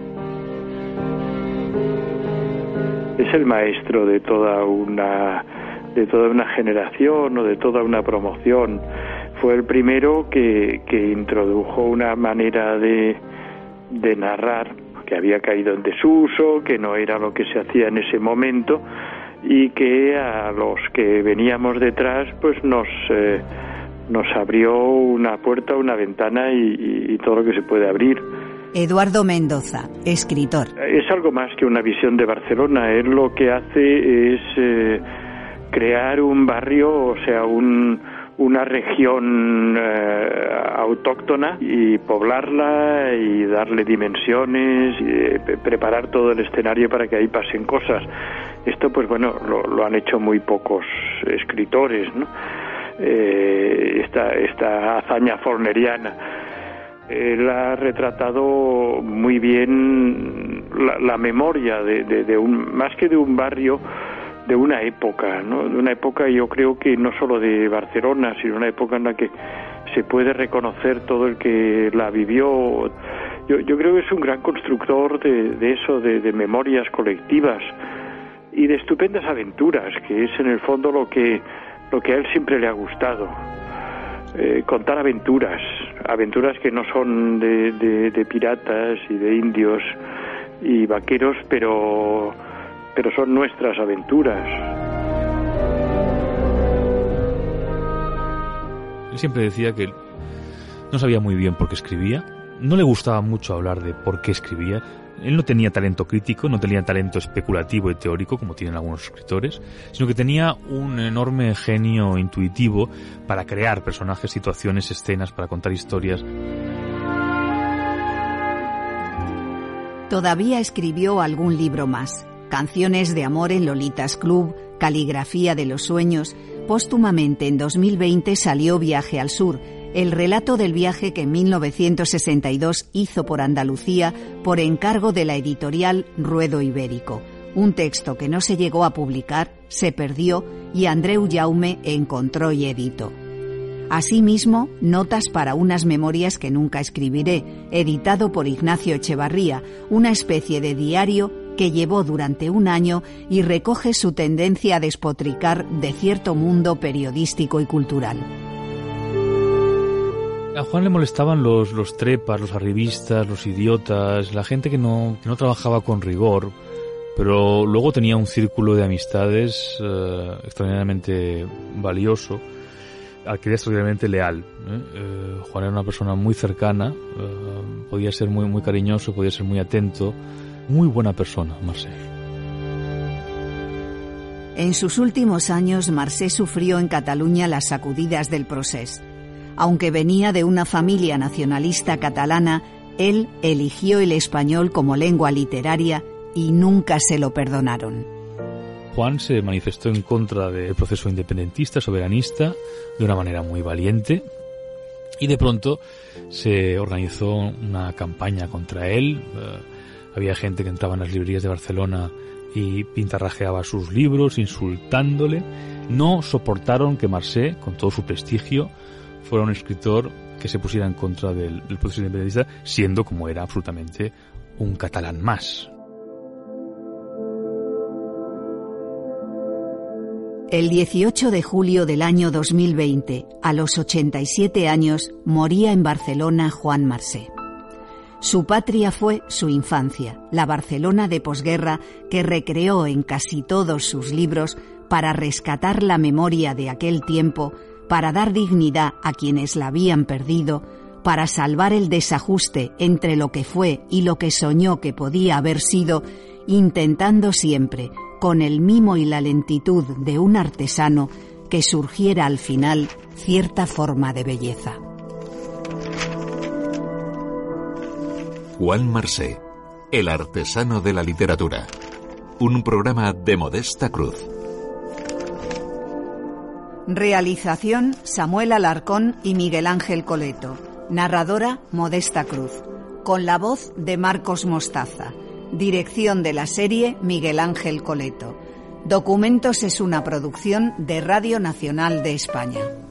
Es el maestro de toda una generación o de toda una promoción. Fue el primero que introdujo una manera de narrar que había caído en desuso, que no era lo que se hacía en ese momento, y que a los que veníamos detrás pues nos abrió una puerta, una ventana y todo lo que se puede abrir. Eduardo Mendoza, escritor. Es algo más que una visión de Barcelona. Él lo que hace es crear un barrio, o sea, una región autóctona, y poblarla y darle dimensiones, y preparar todo el escenario para que ahí pasen cosas. Esto, pues bueno, lo han hecho muy pocos escritores, ¿no? Esta hazaña forneriana. Él ha retratado muy bien la memoria de un, más que de un barrio, una época, ¿no? De una época, yo creo que no solo de Barcelona, sino una época en la que se puede reconocer todo el que la vivió. Yo creo que es un gran constructor de eso, de memorias colectivas y de estupendas aventuras, que es en el fondo lo que a él siempre le ha gustado. Contar aventuras que no son de piratas y de indios y vaqueros, pero son nuestras aventuras. Él siempre decía que no sabía muy bien por qué escribía, no le gustaba mucho hablar de por qué escribía. Él no tenía talento crítico, no tenía talento especulativo y teórico como tienen algunos escritores, sino que tenía un enorme genio intuitivo para crear personajes, situaciones, escenas, para contar historias. Todavía escribió algún libro más: Canciones de amor en Lolitas Club, Caligrafía de los sueños. Póstumamente, en 2020, salió Viaje al Sur, el relato del viaje que en 1962 hizo por Andalucía por encargo de la editorial Ruedo Ibérico. Un texto que no se llegó a publicar, se perdió y Andreu Jaume encontró y editó. Asimismo, Notas para unas memorias que nunca escribiré, editado por Ignacio Echevarría, una especie de diario que llevó durante un año y recoge su tendencia a despotricar de cierto mundo periodístico y cultural. A Juan le molestaban los trepas, los arribistas, los idiotas, la gente que no trabajaba con rigor, pero luego tenía un círculo de amistades extraordinariamente valioso, al que era extraordinariamente leal. Juan era una persona muy cercana, podía ser muy, muy cariñoso, podía ser muy atento, muy buena persona, Marcé. En sus últimos años, Marcé sufrió en Cataluña las sacudidas del Procés. Aunque venía de una familia nacionalista catalana, él eligió el español como lengua literaria y nunca se lo perdonaron. Juan se manifestó en contra del proceso independentista, soberanista, de una manera muy valiente, y de pronto se organizó una campaña contra él. Había gente que entraba en las librerías de Barcelona y pintarrajeaba sus libros, insultándole. No soportaron que Marcé, con todo su prestigio, fuera un escritor que se pusiera en contra del proceso independentista, siendo como era absolutamente un catalán más. El 18 de julio del año 2020, a los 87 años, moría en Barcelona Juan Marcé. Su patria fue su infancia, la Barcelona de posguerra que recreó en casi todos sus libros para rescatar la memoria de aquel tiempo, para dar dignidad a quienes la habían perdido, para salvar el desajuste entre lo que fue y lo que soñó que podía haber sido, intentando siempre, con el mimo y la lentitud de un artesano, que surgiera al final cierta forma de belleza. Juan Marcé, el artesano de la literatura. Un programa de Modesta Cruz. Realización: Samuel Alarcón y Miguel Ángel Coleto. Narradora: Modesta Cruz. Con la voz de Marcos Mostaza. Dirección de la serie: Miguel Ángel Coleto. Documentos es una producción de Radio Nacional de España.